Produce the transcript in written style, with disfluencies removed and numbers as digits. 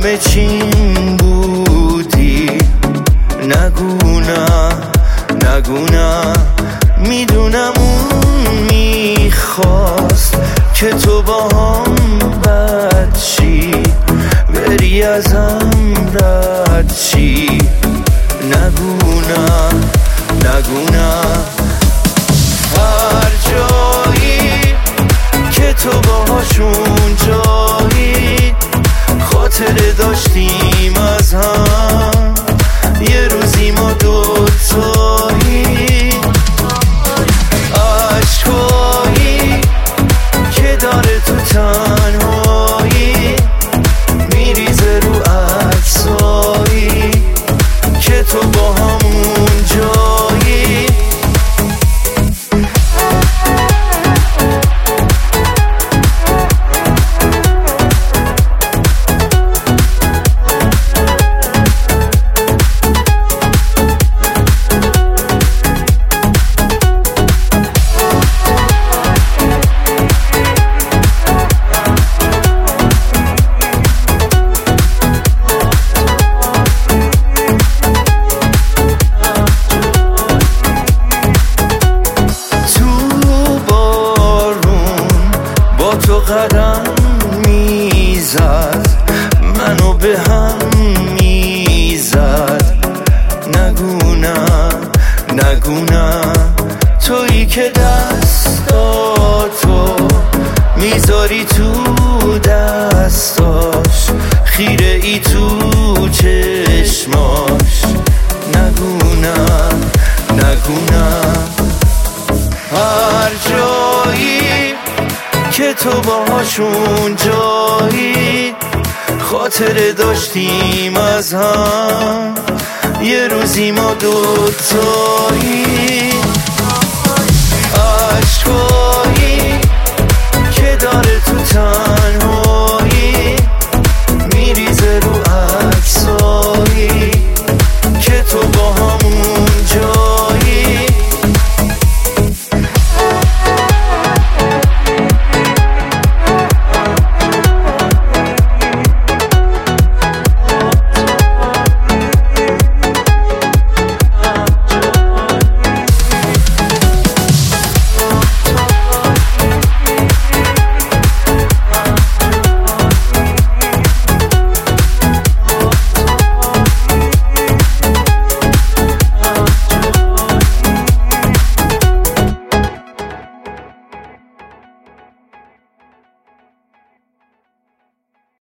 همه چیم بودی. نگو نه میدونم اون میخواست که تو با هم بد چی، بری ازم رد چی. نگو نه هر جایی که تو باهاشون جایی، خاطره داشتیم از هم، یه روزی ما دوتایی. عشقایی که داره تو تنهایی، میریزه رو عکسایی که تو با همون جایی. تو قدم میزد، منو به هم میزد. نگو نه تویی که دستاتو میذاری تو دستاش، خیره ای تو چشماش. نگو نه هر جایی که تو باهاشون جایی، خاطره داشتیم از هم، یه روزی ما دوتایی. عشقایی که داره